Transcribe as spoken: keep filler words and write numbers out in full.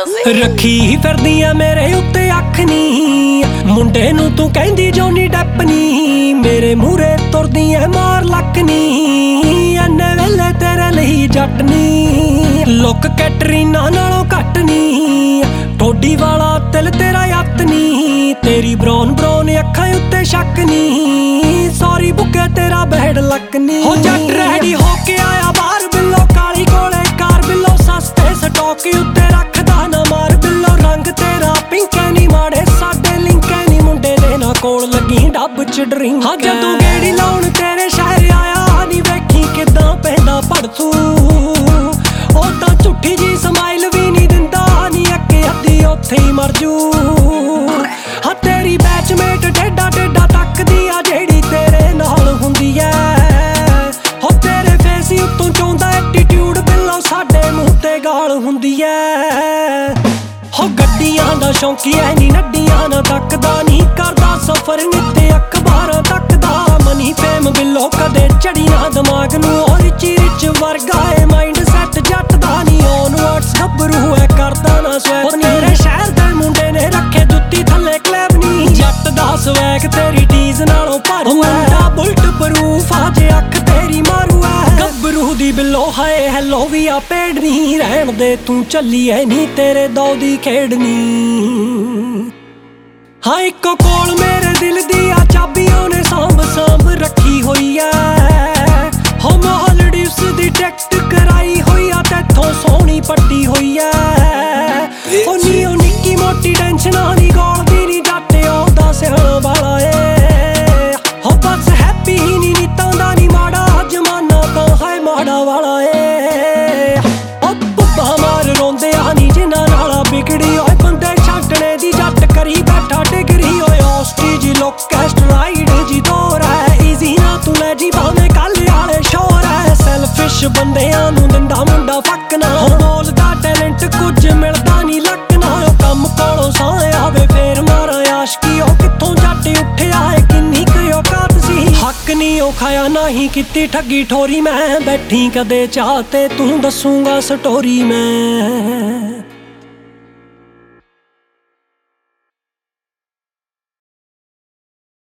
ਰੱਖੀ ਫਿਰਦੀ ਆ ਮੇਰੇ ਉੱਤੇ ਅੱਖ ਨੀ, ਮੁੰਡੇ ਨੂੰ ਤੂੰ ਕਹਿੰਦੀ ਜੋਨੀ ਡੈਪ ਨੀ, ਮੇਰੇ ਮੂਹਰੇ ਤੁਰਦੀ ਐ ਮਾਰ ਲੱਕ ਨੀ, ਐਨੇ ਵੇਲੇ ਤੇਰੇ ਲਈ ਜੱਟ ਨੀ, ਲੁੱਕ ਕੈਟਰੀਨਾ ਨਾਲੋਂ ਘੱਟ ਨੀ, ਠੋਡੀ ਵਾਲਾ ਦਿਲ ਤੇਰਾ ਯੱਤ ਨੀ, ਤੇਰੀ ਬਰੌਨ ਬਰੌਨ ਅੱਖਾਂ ਉੱਤੇ ਸ਼ੱਕ ਨੀ, ਸੌਰੀ ਬੁੱਗੇ ਤੇਰਾ ਬੈਡ ਲੱਕ ਨੀ। ਹੋ ਜੱਟ ਰੈਡੀ ਹੋ ਕੇ ਆਇਆ ਬਾਹਰ ਬਿੱਲੋ, ਕਾਲੀ ਕੋਲੇ ਕਾਰ ਬਿੱਲੋ, ਸਸਤੇ ਸਟਾਕ ਉੱਤੇ ਰੱਖਦਾ ਨਾ ਮਾਰ ਬਿੱਲੋ, ਰੰਗ ਤੇਰਾ ਪਿੰਕ ਐ ਨੀ, ਮਾੜੇ ਸਾਡੇ ਲਿੰਕ ਐ ਨੀ, ਮੁੰਡੇ ਦੇ ਨਾ ਕੋਲ ਲੱਗੀ ਡੱਬ ਚ ਡਰਿੰਕ। ਹਾਂ ਜਦੋਂ ਗੇੜੀ ਲਾਉਣ ਤੇਰੇ ਸ਼ਹਿਰ ਆਇਆ ਨੀ, ਵੇਖੀ ਕਿਦਾਂ ਪੈਂਦਾ ਭੜਥੂ, ਉਹ ਤਾਂ ਝੁੱਠੀ ਜੀ ਸਮਾਈਲ ਵੀ ਨੀ ਦਿੰਦਾ ਨੀ, ਅੱਗੇ ਅੱਧੀ ਉੱਥੇ ਹੀ ਮਰ ਜੂ। ਹਾਂ ਤੇਰੀ ਬੈਚਮੇਟ ਟੇਡਾ ਟੇਡਾ ਤੱਕਦੀ ਆ ਜਿਹੜੀ ਤੇਰੇ ਨਾਲ ਹੁੰਦੀ ਐ, ਹੋ ਤੇਰੇ ਫੇਸ ਉੱਤੋਂ ਚਾਹੁੰਦਾ ਐਟੀਟਿਊਡ ਬਿੱਲੋ, ਸਾਡੇ ਮੂੰਹ ਤੇ ਗਾਲ ਹੁੰਦੀ ਐ। ਹੋ ਗੱਡੀਆਂ ਦਾ ਸ਼ੌਂਕੀ ਐ ਨੀ, ਨੱਡੀਆਂ ਨਾ ਤੱਕਦਾ ਨੀ, ਕਰਦਾ ਸਫਰ ਨਿੱਤੇ ਅਖਬਾਰਾਂ ਤੱਕ ਦਾ, ਮਨੀ ਫੇਮ ਬਿੱਲੋ ਕਦੇ ਚੜੀ ਨਾ ਦਿਮਾਗ ਨੂੰ, ਉਹ ਰਿਚੀ ਰਿਚ ਵਰਗਾ ਏ ਮਾਈਂਡ ਸੈਟ ਜੱਟ ਦਾ ਨੀ, ਔਨ ਵਰਡਸ ਗੱਭਰੂ ਐ ਕਰਦਾ ਨਾ ਸਵੈਗ ਨੀ, ਤੇਰੇ ਸ਼ਹਿਰ ਦੇ ਮੁੰਡੇ ਨੇ ਰੱਖੇ ਜੁੱਤੀ ਥੱਲੇ ਕਲੈਬ ਨੀ, ਜੱਟ ਦਾ ਸਵੈਗ ਤੇਰੀ ਟੀਜ਼ ਨਾਲੋਂ ਭਰੂ ਐ, ਮੁੰਡਾ ਬੁਲਟ ਪ੍ਰੂਫ ਆ ਜੇ ਅੱਖ ਤੇਰੀ ਮਾਰੂ ਐ, ਗੱਭਰੂ ਦੀ ਬਿੱਲੋ ਹਾਏ ਹੈਲੋ ਵੀ ਆ ਪੇੜ ਨੀ, ਰਹਿਣ ਦੇ ਤੂੰ ਚੱਲੀ ਐ ਨੀ, ਤੇਰੇ ਦੋ ਦੀ ਖੇਡਣੀ। ਹਾਂ ਇੱਕੋ ਕੋਲ ਮੇਰੇ ਦਿਲ ਦੀ ਆ ਚਾਬੀ, ਉਹਨੇ ਸਾਂਭ ਸਾਂਭ ਰੱਖੀ ਹੋਈ ਐ, ਹੋ ਮਾਲਡੀਵਸ ਦੀ ਟਿਕਟ ਕਰਾਈ ਹੋਈ ਆ, ਤੈਥੋਂ ਸੋਹਣੀ ਪੱਟੀ ਹੋਈ ਐ, ਉਹ ਨੀ ਉਹ ਨਿੱਕੀ ਮੋਟੀ ਟੈਨਸ਼ਨਾਂ ਨੀ ਗੋਲਦੀ ਨੀ, ਜੱਟ ਉਹਦਾ ਸਿਆਣਾ ਵਾਲਾ ਏ, ਹੋ ਬਸ ਹੈਪੀ ਹੀ ਨੀ ਨੀਤਾਂ ਦਾ ਨੀ, ਮਾੜਾ ਜ਼ਮਾਨਾ ਤਾਂ ਹੈ ਮਾੜਾ ਵਾਲਾ ਏ, ਉਹ ਪੁੱਬਾ ਮਾਰ ਰੋਂਦੇ ਆ ਨੀ ਜਿਨ੍ਹਾਂ ਨਾਲ ਵਿਗੜੀ, ਓਏ ਬੰਦੇ ਛੱਡਣੇ ਦੀ ਜੱਟ ਕਰੀ ਬੈਠਾ ਡਿਗਰੀ, ਓਏ ਔਸਟੀ ਜੀ ਲੋਕ ਐਸਟਰਾਈਡ ਜੀ ਦੌਰ ਐ, ਈਜ਼ੀ ਨਾ ਤੂੰ ਲੈ ਜੀ ਭਾਵੇਂ ਕੱਲ ਵਾਲੇ ਸ਼ੋਰ ਐ, ਸੈਲਫਿਸ਼ ਬੰਦਿਆਂ ਨੂੰ ਦਿੰਦਾ ਮੁੰਡਾ ਫੱਕ ਨਾ, ਬੋਲਦਾ ਟੈਲੈਂਟ ਕੁਝ ਮਿਲਦਾ ਨੀ ਲੱਕ ਨਾ, ਉਹ ਕੰਮ ਕੋਲੋਂ ਸਾਹ ਆਵੇ ਫੇਰ ਮਾਰਾਂ ਆਸ਼ਕੀ, ਉਹ ਕਿੱਥੋਂ ਜੱਟ ਉੱਠਿਆ ਏ ਕਿੰਨੀ ਕੁ ਔਕਾਤ ਸੀ, ਹੱਕ ਨੀ ਉਹ ਖਾਇਆ ਨਹੀਂ ਕੀਤੀ ਠੱਗੀ ਠੋਰੀ, ਮੈਂ ਬੈਠੀ ਕਦੇ ਚਾਹ ਤੇ ਤੂੰ ਦੱਸੂਗਾ ਸਟੋਰੀ ਮੈਂ।